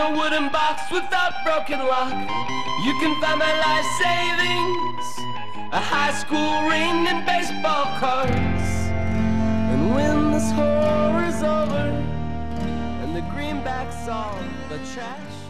a wooden box without broken lock. You can find my life savings, a high school ring and baseball cards. And when this horror's over and the greenbacks all the trash,